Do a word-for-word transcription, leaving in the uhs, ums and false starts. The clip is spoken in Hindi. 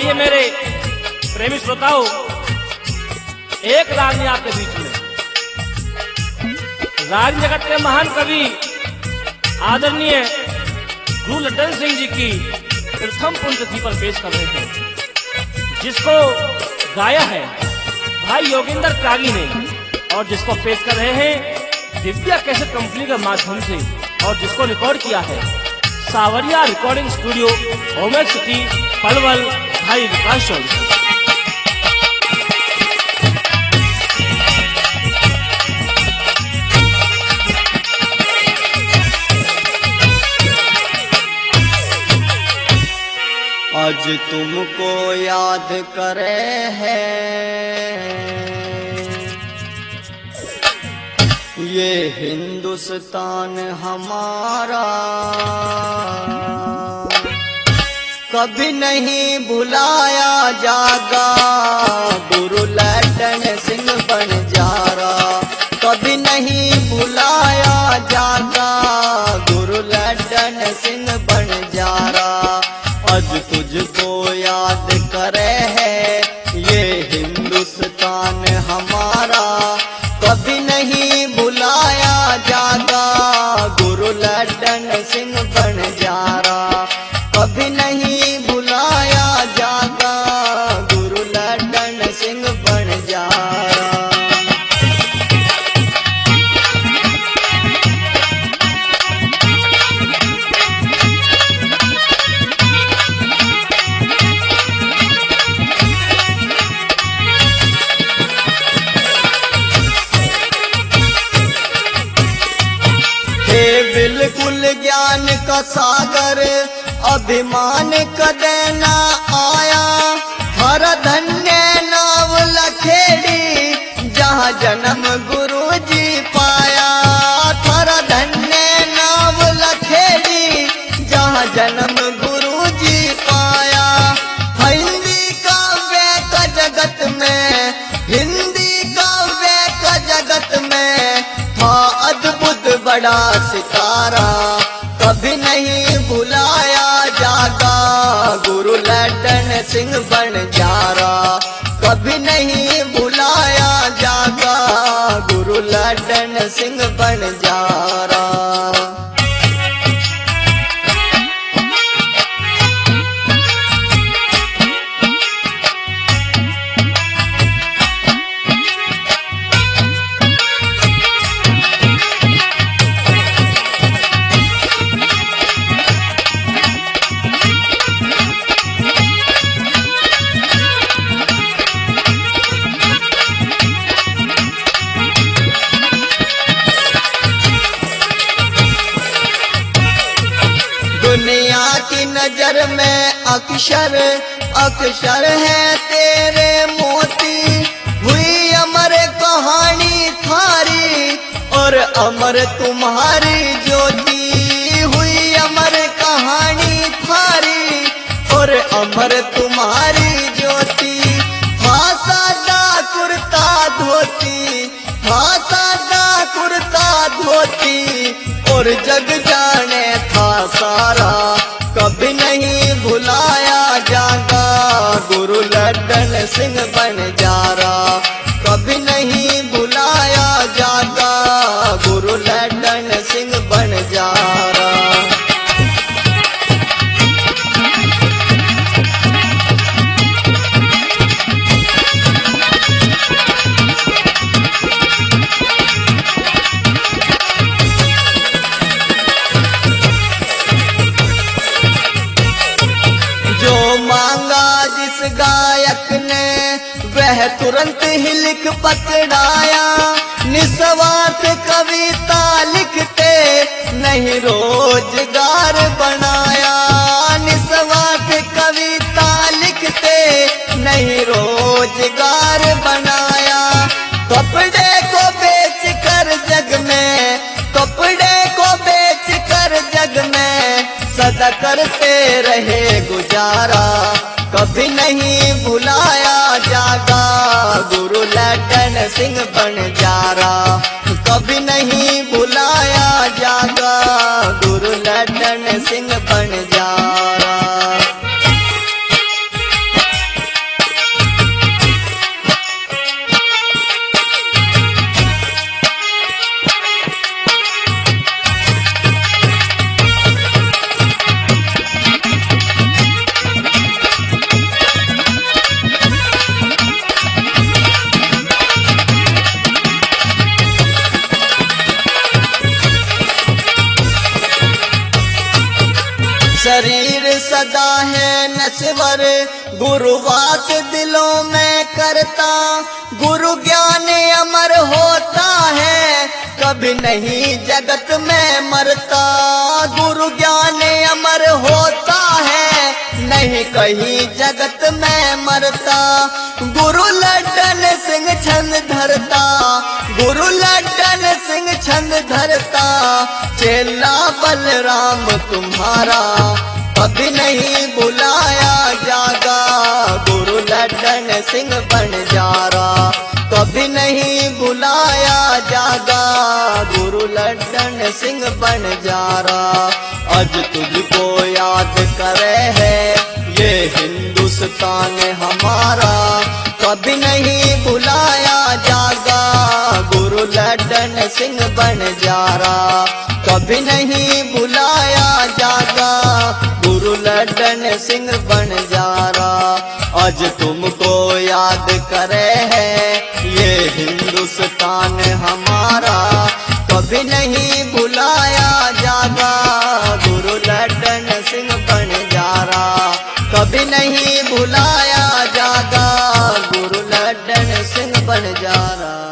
आइए मेरे प्रेमी श्रोताओं, एक रागनी आपके बीच में राग जगत के महान कवि आदरणीय गुरु लड्डन सिंह जी की प्रथम पुण्यतिथि पर पेश कर रहे हैं, जिसको गाया है भाई योगिंदर त्यागी ने और जिसको पेश कर रहे हैं दिव्या कैसेट कंपनी के माध्यम से और जिसको रिकॉर्ड किया है Sawariya recording studio Omek city Palwal भाई विकास चौधरी। आज तुमको याद करे हैं ये हिंदुस्तान हमारा, कभी नहीं भुलाया जागा गुरु लड्डन सिंह बंजारा, कभी नहीं भुलाया जागा गुरु लड्डन सिंह बंजारा। आज तुझको याद करे है ये हिंदुस्तान हमारा, कभी नहीं भुलाया जागा गुरु लड्डन सिंह बंजारा, कभी नहीं भुलाया जागा गुरु लड्डन सिंह बंजारा। बिल्कुल ज्ञान का सागर अभिमान कदे ना आया, हर धन्य नाव लखेड़ी जहाँ जन्म गुरु जी पाया, हर धन्य नाव लखेड़ी जहाँ जन्म गुरु जी पाया। हिंदी काव्य का जगत में, हिंदी काव्य का जगत में था अद्भुत बड़ा सितारा, कभी नहीं भुलाया जागा गुरु लड्डन सिंह बंजारा, कभी नहीं भुलाया जागा गुरु लड्डन सिंह बंजारा। दुनिया की नजर में अक्षर अक्षर है तेरे मोती, हुई अमर कहानी थारी और अमर तुम्हारी ज्योति, हुई अमर कहानी थारी और अमर तुम्हारी ज्योति। भाषा दा कुर्ता धोती, भाषा दा कुर्ता धोती और जग जाने था सारा, कभी नहीं भुलाया जागा गुरु लड्डन सिंह बंजारा, कभी नहीं भुलाया जागा गुरु लड्डन सिंह बंजारा। गायक ने वह तुरंत ही लिख पकड़ाया, निस्वार्थ कविता लिखते नहीं रोजगार बनाया, निस्वार्थ कविता लिखते नहीं रोजगार बनाया। कपड़े को बेच कर जग में, कपड़े को बेच कर जग में सदा करते रहे गुजारा, कभी नहीं भुलाया जागा गुरु लड्डन सिंह बंजारा, कभी नहीं भुलाया जागा गुरु लड्डन सिंह बंजारा। सदा है नश्वर, गुरुवास दिलों में करता, गुरु ज्ञान अमर होता है, कभी नहीं जगत में मरता। गुरु ज्ञान अमर होता है, नहीं कहीं जगत में मरता। गुरु लड्डन सिंह छंद धरता, गुरु लड्डन सिंह छंद धरता, चेला बलराम तुम्हारा कभी नहीं बुलाया जागा। गुरु लड्डन सिंह बनजारा कभी नहीं बुलाया जागा, गुरु लड्डन सिंह बनजारा। आज तुझको याद करे है ये हिंदुस्तान हमारा, कभी नहीं बुलाया जागा, गुरु लड्डन सिंह बनजारा कभी नहीं बुलाया जागा, गुरु लड्डन सिंह बनजारा। आज तुमको याद करे है ये हिंदुस्तान हमारा, कभी नहीं बुलाया जागा, गुरु लड्डन सिंह बनजारा कभी नहीं बुलाया जागा, गुरु लड्डन सिंह बनजारा।